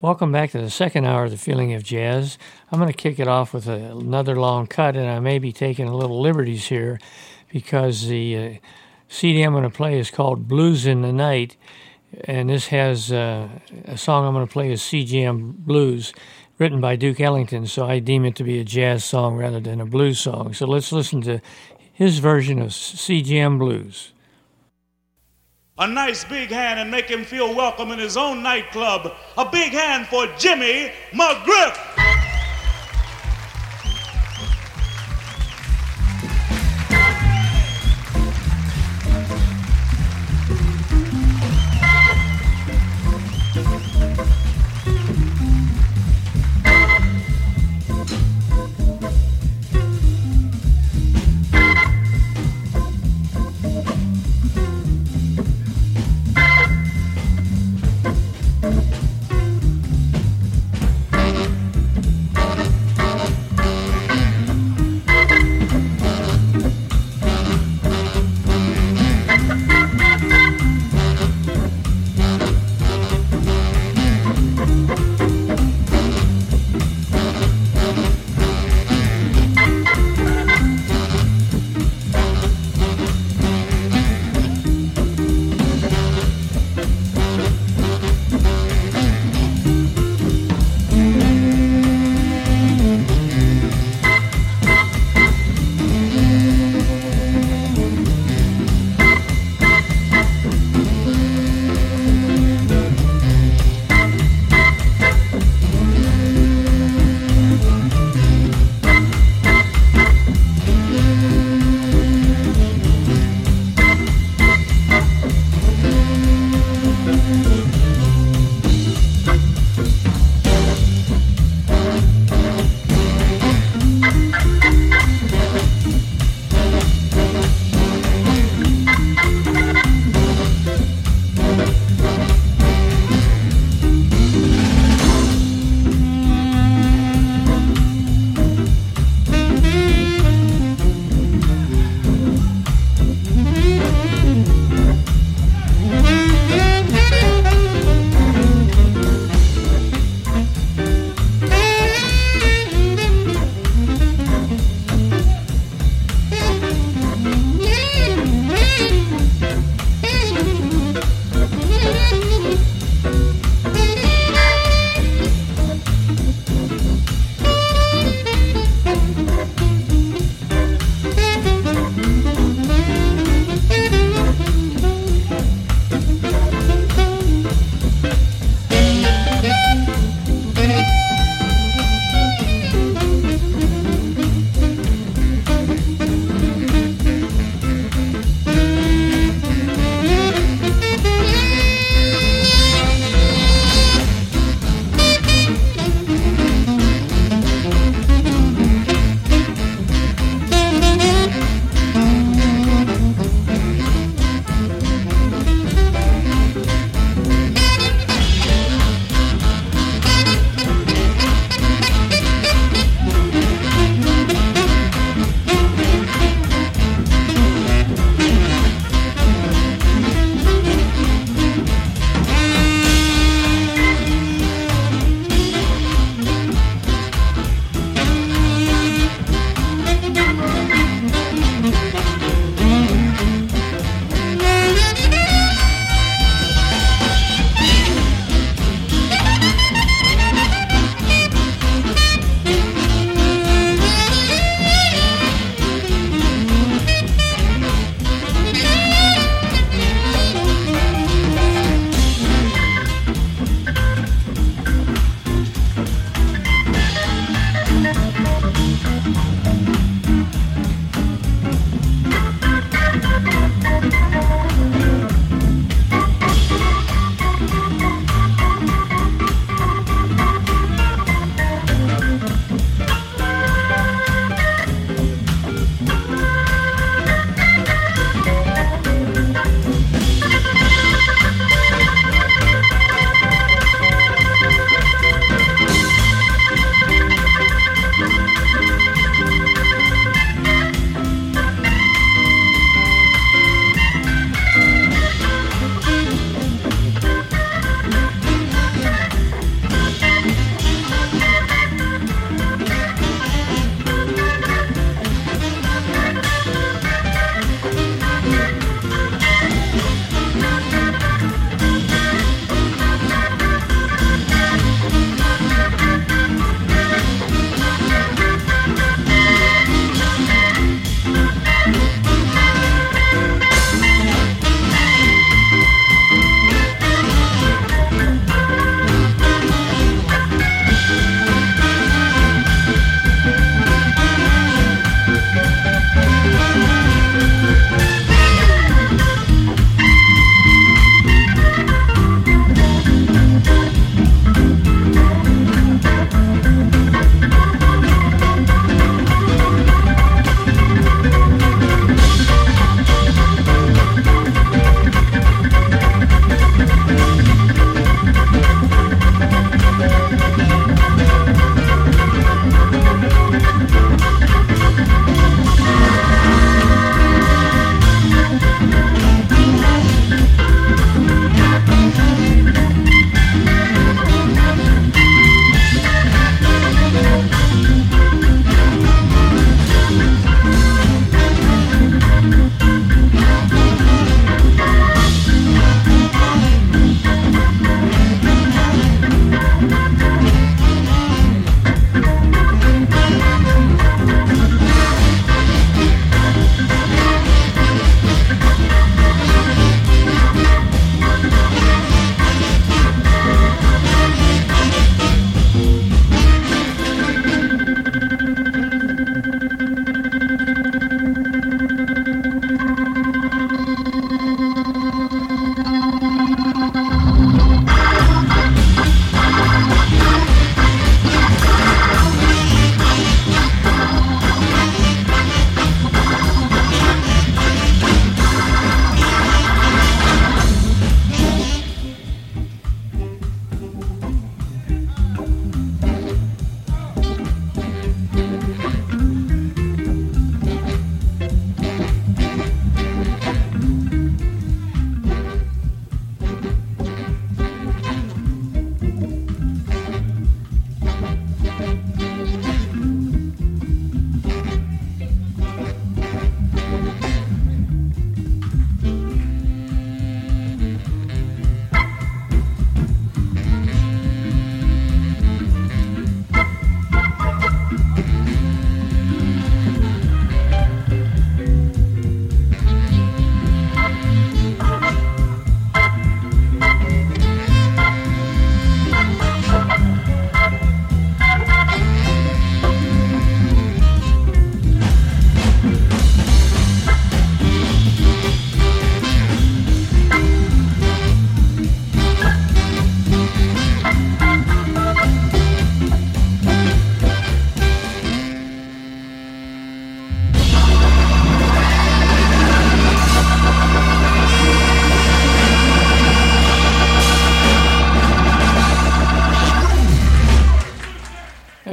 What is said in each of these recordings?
Welcome back to the second hour of The Feeling of Jazz. I'm going to kick it off with another long cut, and I may be taking a little liberties here because the CD I'm going to play is called Blues in the Night, and this has a song I'm going to play is CJM Blues, written by Duke Ellington, so I deem it to be a jazz song rather than a blues song. So let's listen to his version of CJM Blues. A nice big hand and make him feel welcome in his own nightclub. A big hand for Jimmy McGriff.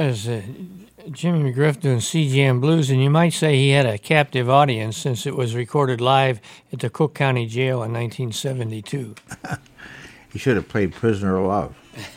is Jimmy McGriff doing C-Jam Blues, and you might say he had a captive audience since it was recorded live at the Cook County Jail in 1972. He should have played Prisoner of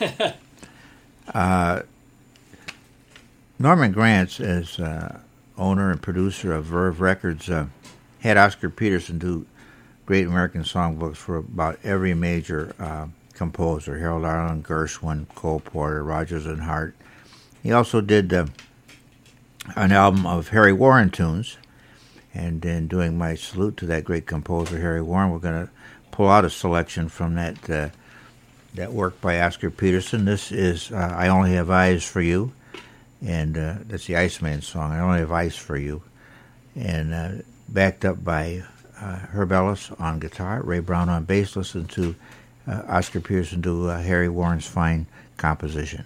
Love. Norman Granz, as owner and producer of Verve Records, had Oscar Peterson do Great American Songbooks for about every major composer: Harold Arlen, Gershwin, Cole Porter, Rodgers and Hart. He also did an album of Harry Warren tunes, and in doing my salute to that great composer Harry Warren, we're going to pull out a selection from that work by Oscar Peterson. This is I Only Have Eyes for You, and that's the Iceman song, I Only Have Eyes for You, and backed up by Herb Ellis on guitar, Ray Brown on bass. Listen to Oscar Peterson do Harry Warren's fine composition.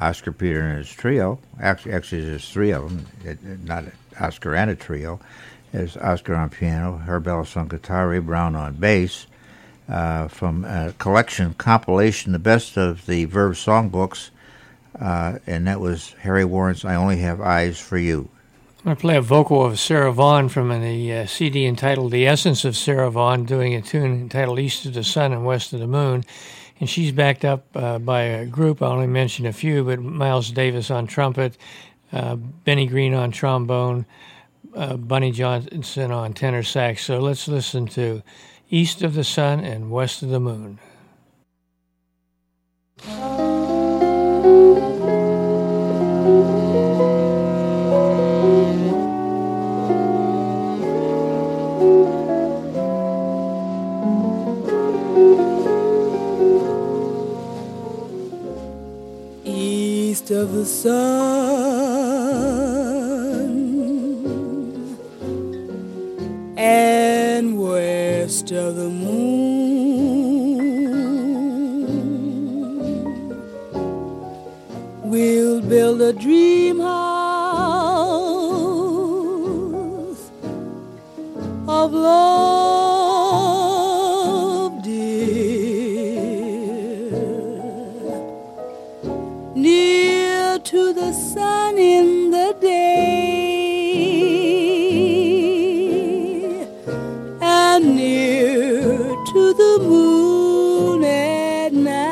Oscar Peter and his trio. Actually, there's three of them, not Oscar and a trio. There's Oscar on piano, Herb Ellis on guitar, Ray Brown on bass, from a collection, compilation, the best of the Verve songbooks, and that was Harry Warren's I Only Have Eyes for You. I'm going to play a vocal of Sarah Vaughan from the CD entitled The Essence of Sarah Vaughan, doing a tune entitled East of the Sun and West of the Moon. And she's backed up by a group, I'll only mention a few, but Miles Davis on trumpet, Benny Green on trombone, Bunny Johnson on tenor sax. So let's listen to East of the Sun and West of the Moon. East of the sun and west of the moon, we'll build a dream house of love, dear, near to the sun in the day and near to the moon at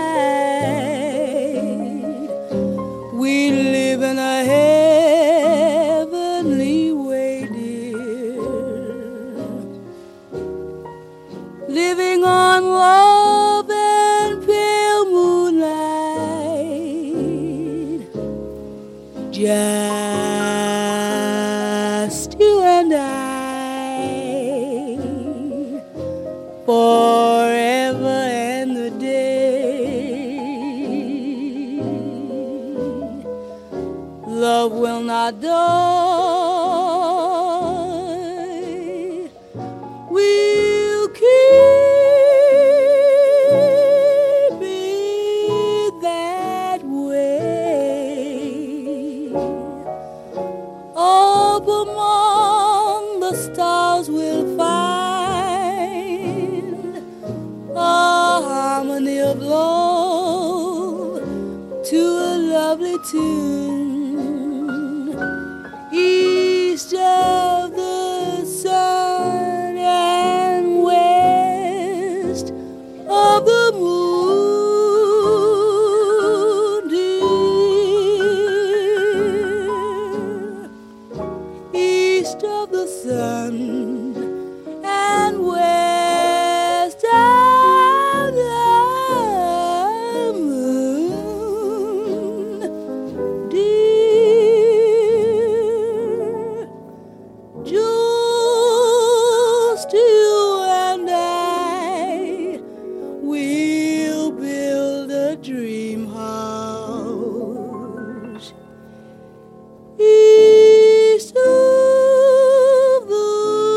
night. We live in a heavenly way, dear, living on love and pale moonlight. Just you and I, forever and a day. Love will not die. We'll keep it that way. Up among the stars we'll find a harmony of love to a lovely tune. East of the sun and west of the moon, dear. East of the sun and west of the moon, dear. Just you and I, we'll build a dream house east of the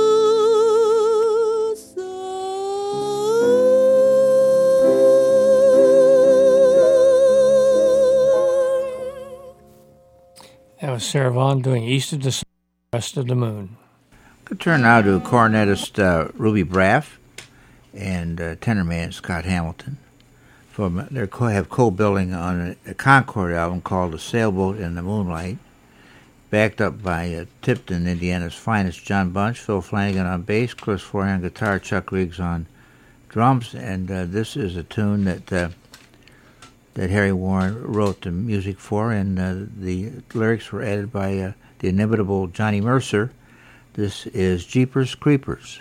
sun. That was Sarah Vaughan doing East of the Sun, West of the Moon. Could turn now to cornetist Ruby Braff and tenor man Scott Hamilton. They have co-billing on a Concord album called A Sailboat in the Moonlight, backed up by Tipton, Indiana's finest John Bunch, Phil Flanagan on bass, Chris Forey on guitar, Chuck Riggs on drums, and this is a tune that Harry Warren wrote the music for, and the lyrics were added by the inimitable Johnny Mercer. This is Jeepers Creepers.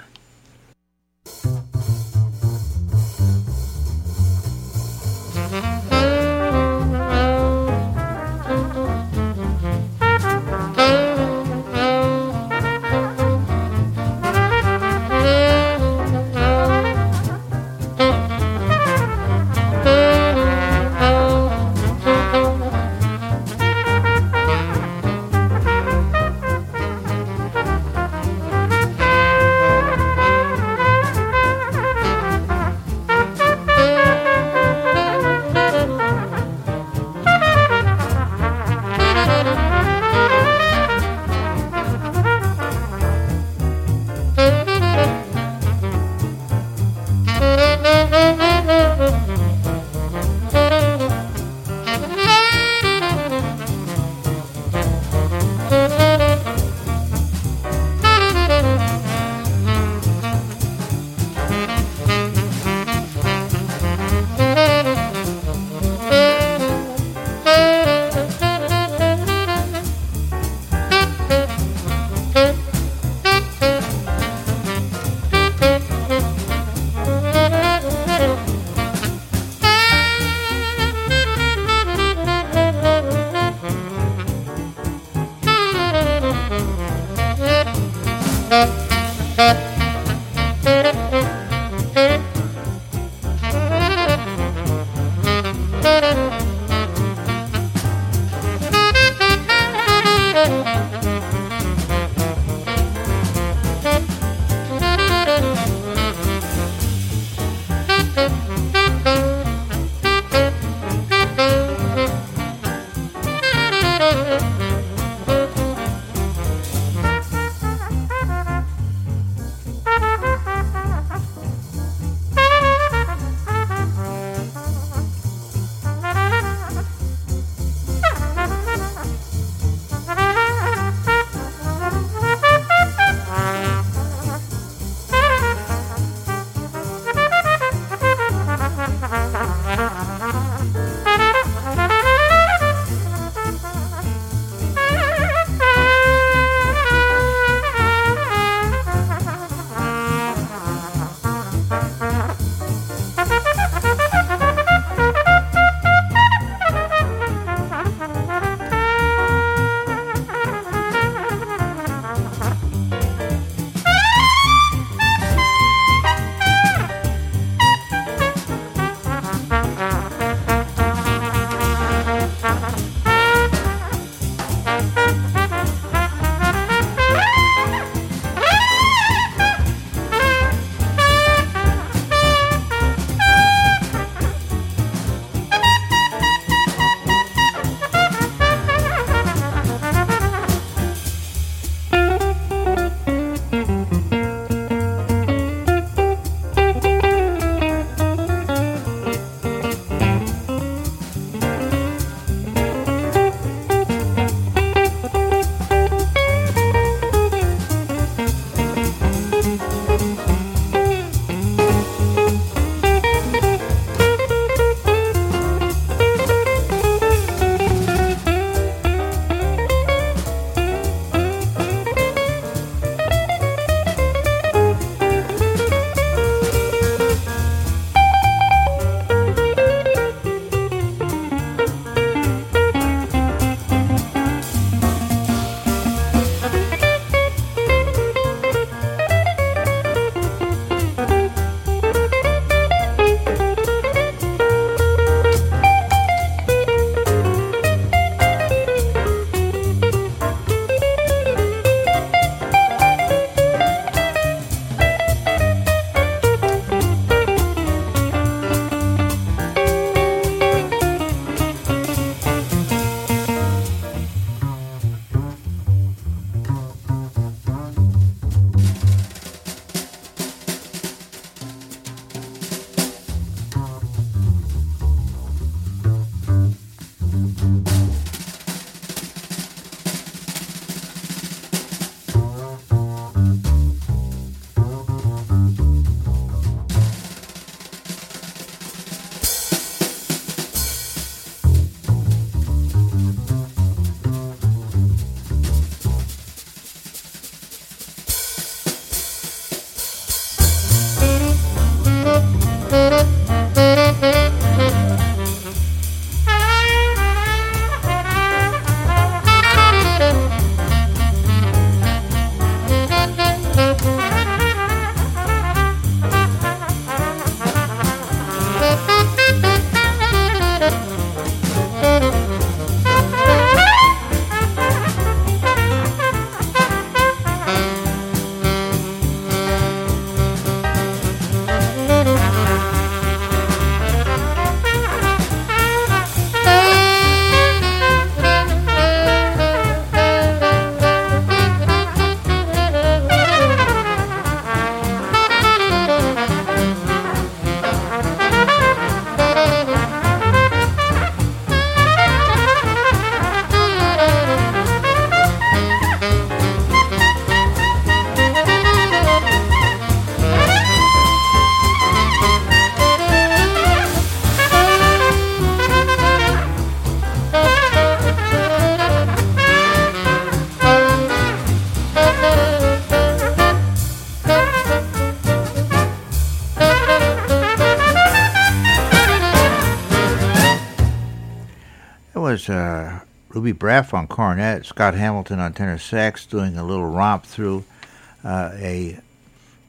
was Ruby Braff on cornet, Scott Hamilton on tenor sax, doing a little romp through a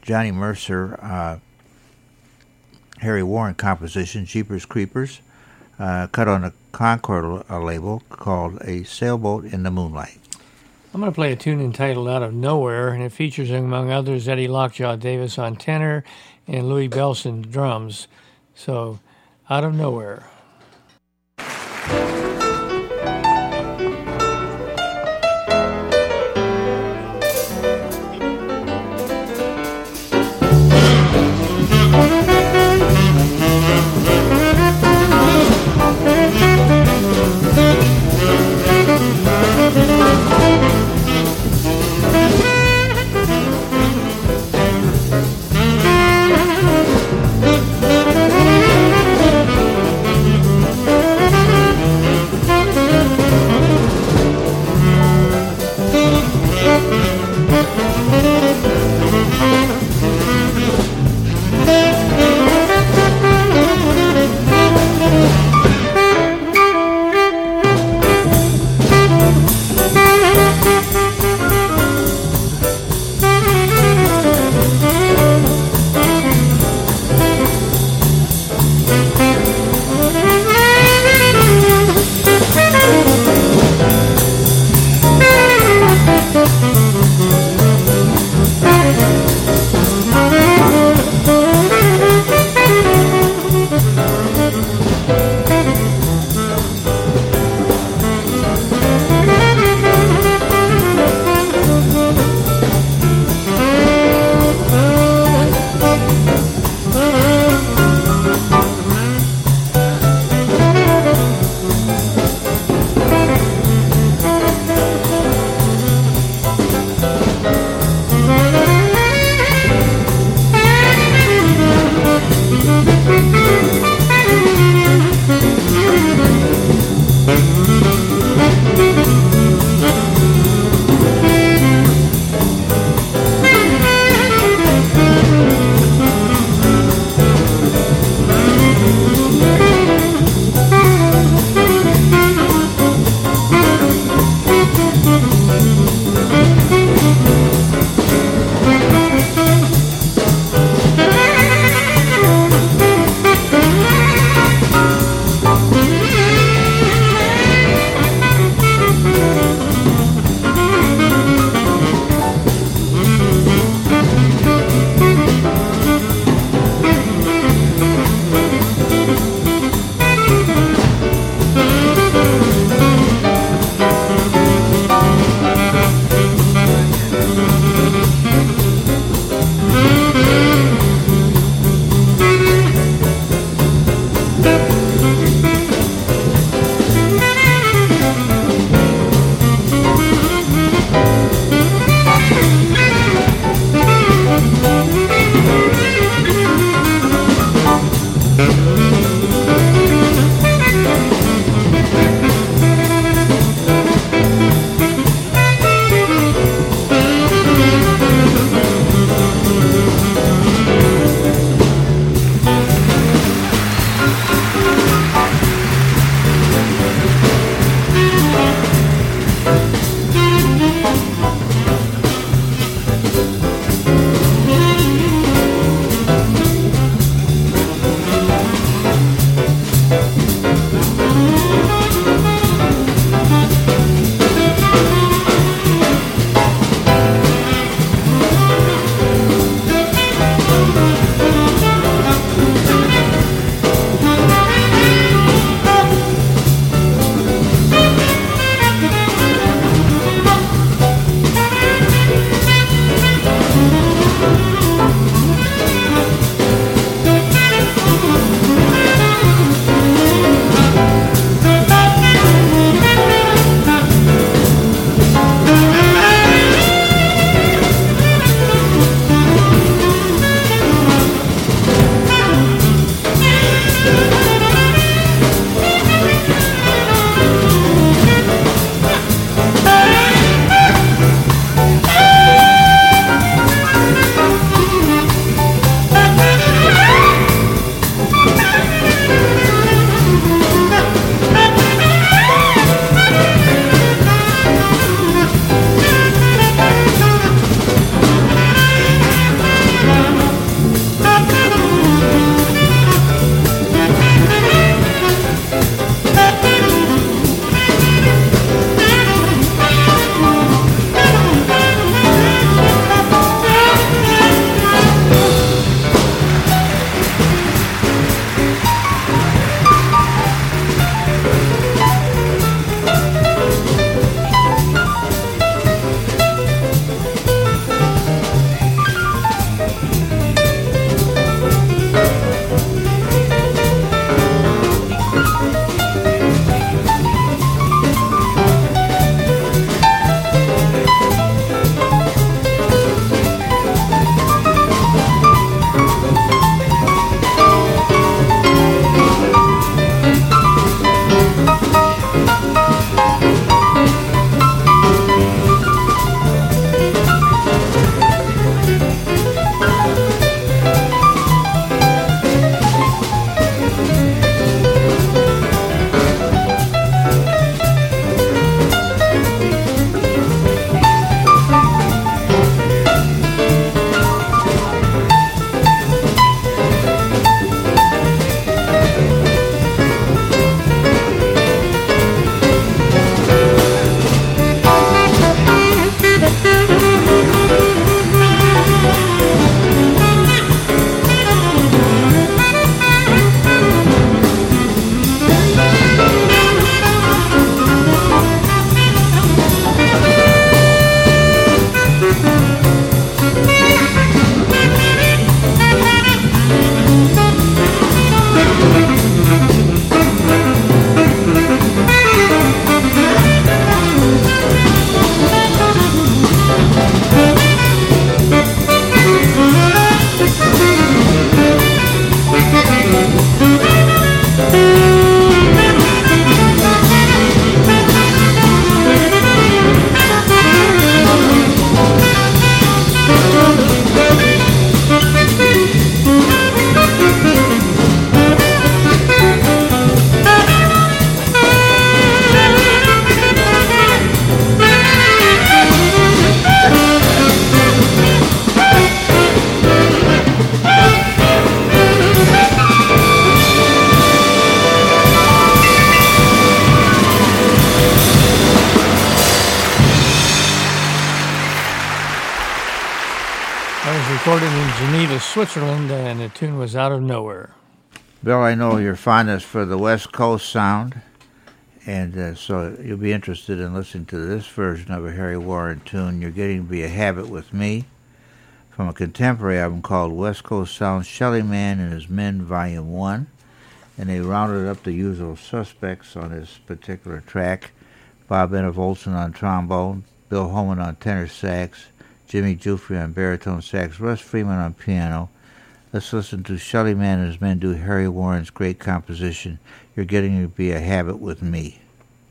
Johnny Mercer, Harry Warren composition, Jeepers Creepers, cut on a Concord label called A Sailboat in the Moonlight. I'm going to play a tune entitled Out of Nowhere, and it features, among others, Eddie Lockjaw Davis on tenor and Louis Bellson drums. So, Out of Nowhere. in Geneva, Switzerland, and the tune was Out of Nowhere. Bill, I know your fondness for the West Coast sound, and so you'll be interested in listening to this version of a Harry Warren tune, You're Getting to Be a Habit with Me, from a contemporary album called West Coast Sound, Shelly Man and His Men, Volume 1. And they rounded up the usual suspects on this particular track. Bob Olson on trombone, Bill Holman on tenor sax, Jimmy Giuffre on baritone sax, Russ Freeman on piano. Let's listen to Shelly Man and His Men do Harry Warren's great composition, You're Getting to Be a Habit with Me.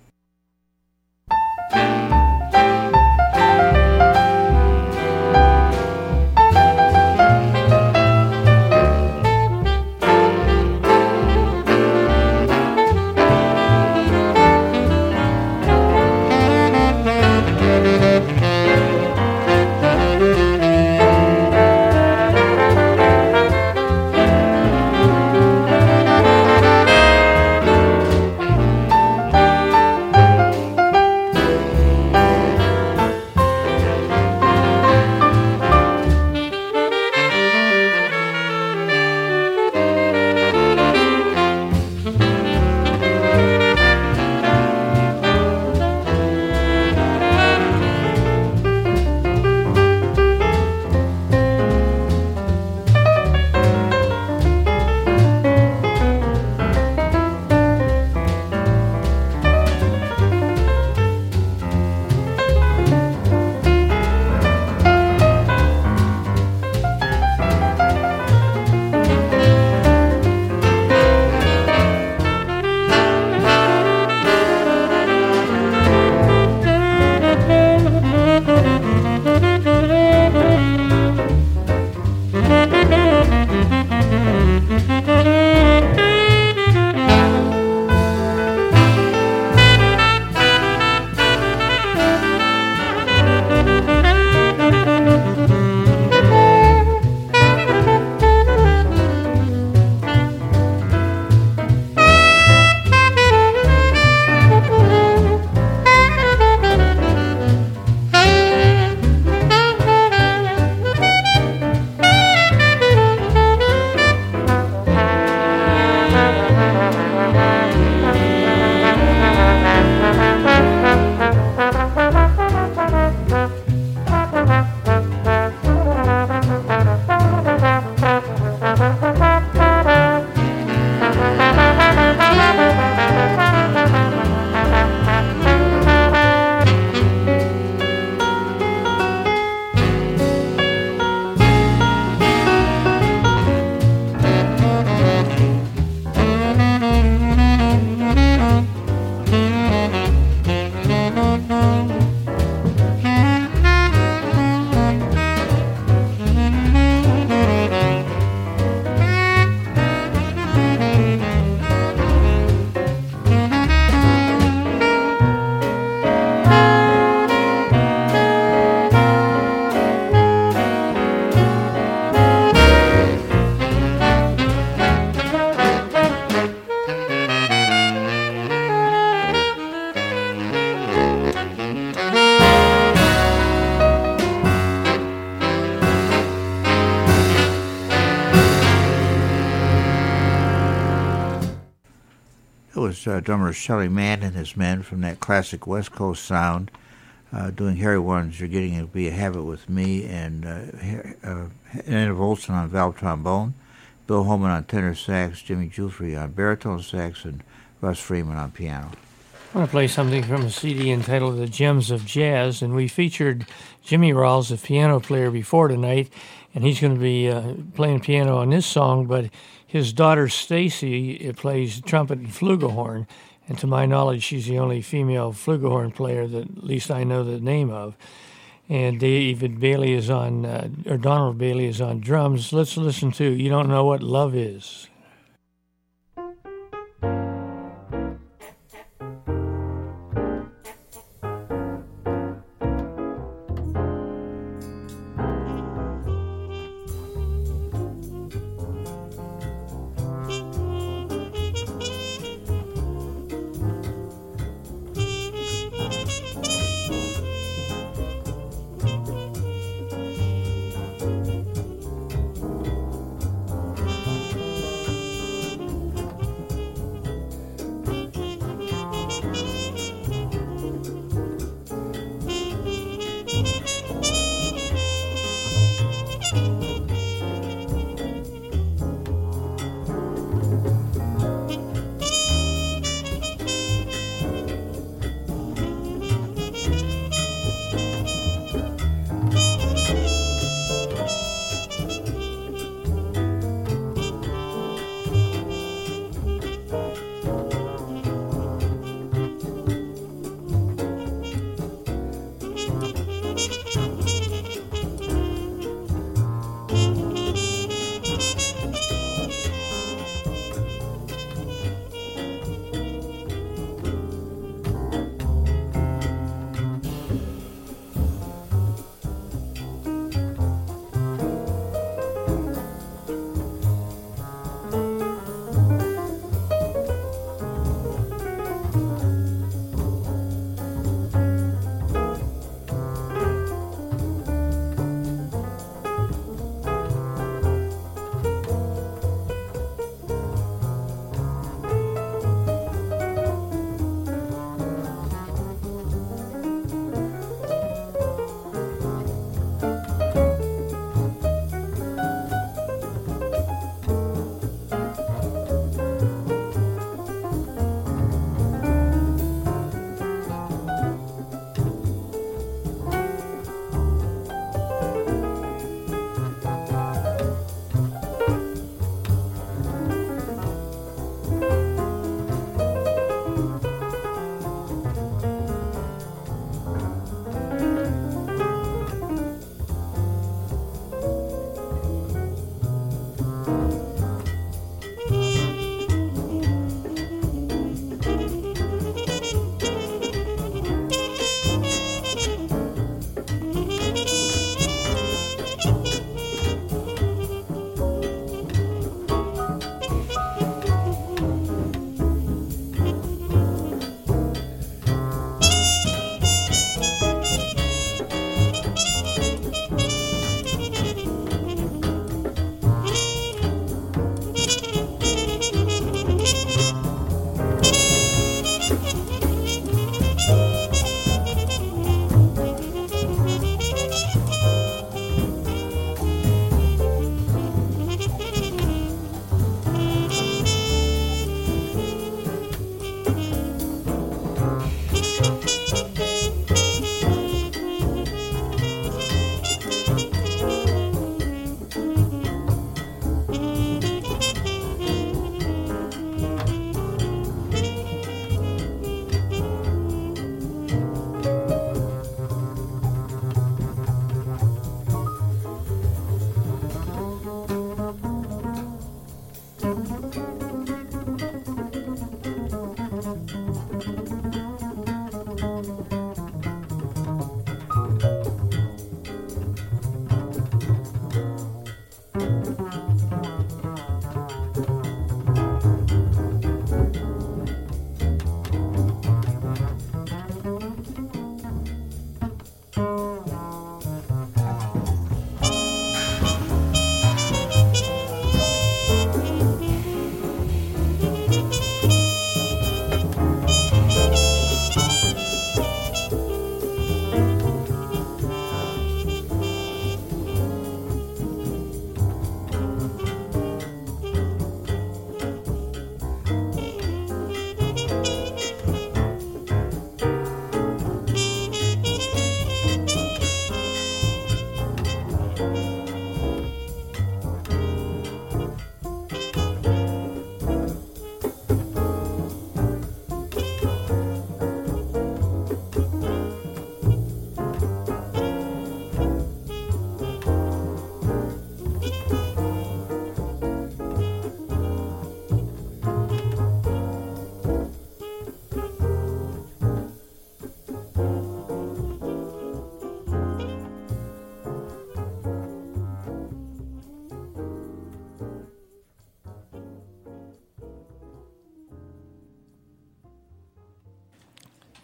Drummer Shelly Man and His Men from that classic West Coast sound, doing Harry Warren's You're Getting to Be a Habit with Me, and Anna Olson on valve trombone, Bill Holman on tenor sax, Jimmy Giuffre on baritone sax, and Russ Freeman on piano. I want to play something from a CD entitled The Gems of Jazz, and we featured Jimmy Rawls, the piano player, before tonight, and he's going to be playing piano on this song, but his daughter Stacy plays trumpet and flugelhorn, and to my knowledge, she's the only female flugelhorn player that at least I know the name of. And David Bailey is on, or Donald Bailey is on drums. Let's listen to You Don't Know What Love Is.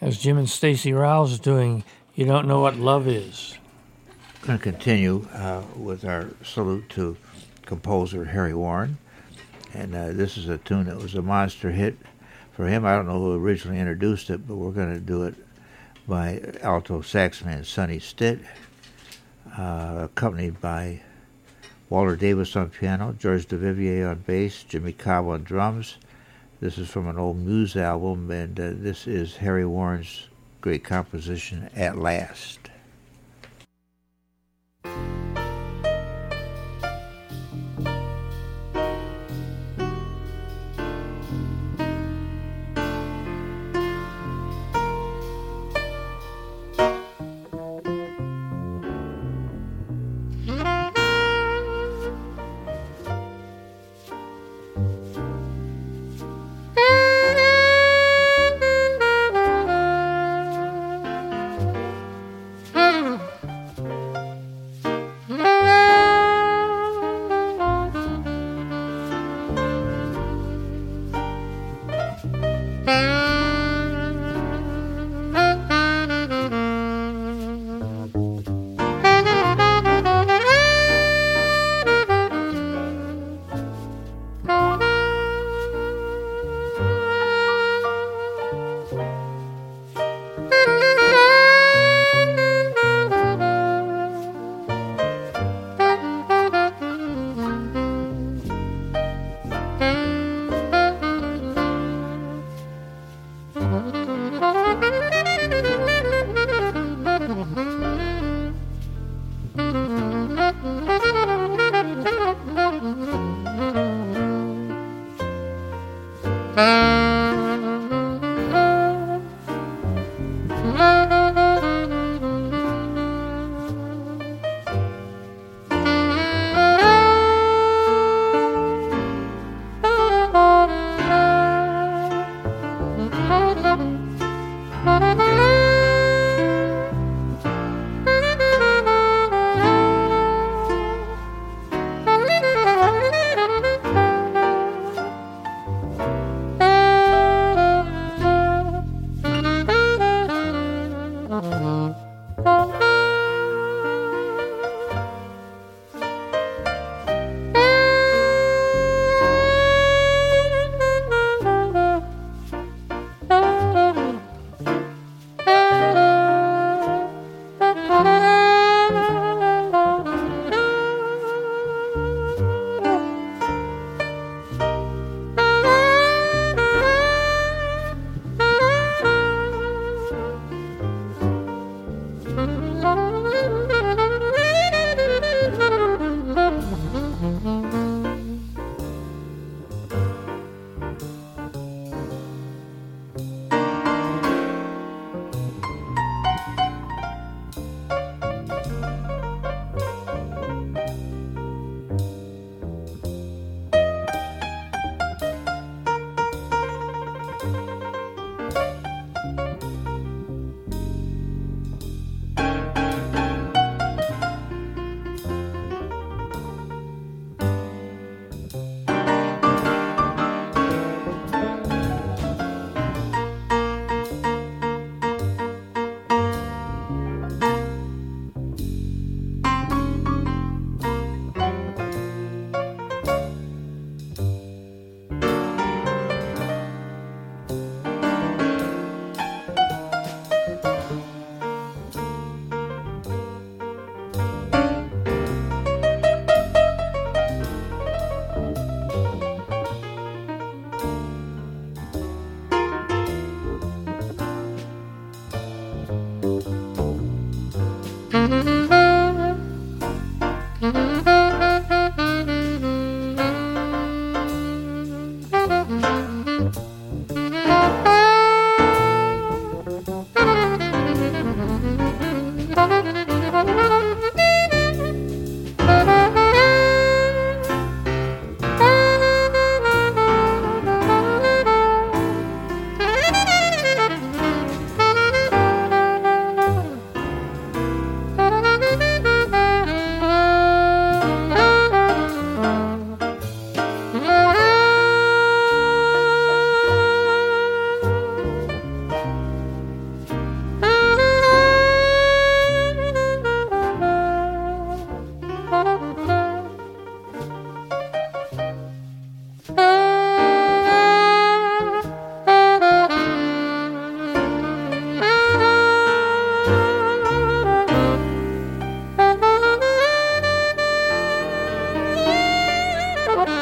as Jim and Stacy Rouse is doing You Don't Know What Love Is. Going to continue with our salute to composer Harry Warren. And this is a tune that was a monster hit for him. I don't know who originally introduced it, but we're going to do it by alto saxophone Sonny Stitt, accompanied by Walter Davis on piano, George Duvivier on bass, Jimmy Cobb on drums. This is from an old Muse album, and this is Harry Warren's great composition, At Last.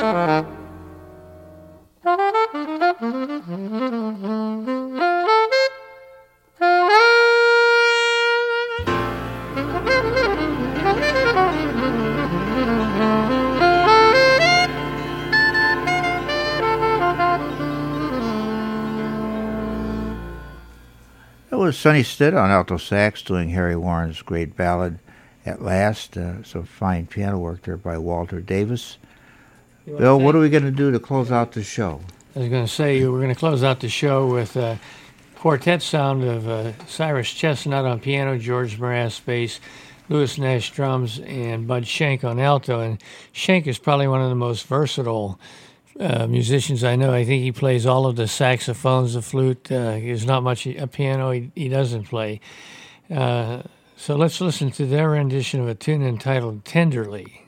It was Sonny Stitt on alto sax doing Harry Warren's great ballad, At Last. Some fine piano work there by Walter Davis. Bill, what are we going to do to close out the show? I was going to say we're going to close out the show with a quartet sound of Cyrus Chestnut on piano, George Mraz bass, Louis Nash drums, and Bud Shank on alto. And Shank is probably one of the most versatile musicians I know. I think he plays all of the saxophones, the flute. There's not much a piano he doesn't play. So let's listen to their rendition of a tune entitled Tenderly.